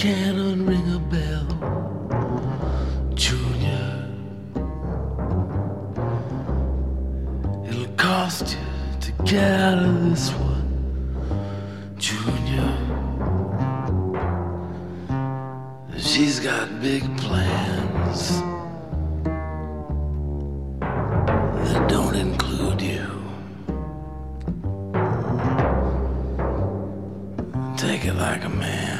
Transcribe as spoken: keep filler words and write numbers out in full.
can't unring a bell, Junior. It'll cost you to get out of this one, Junior. She's got big plans that don't include you. Take it like a man.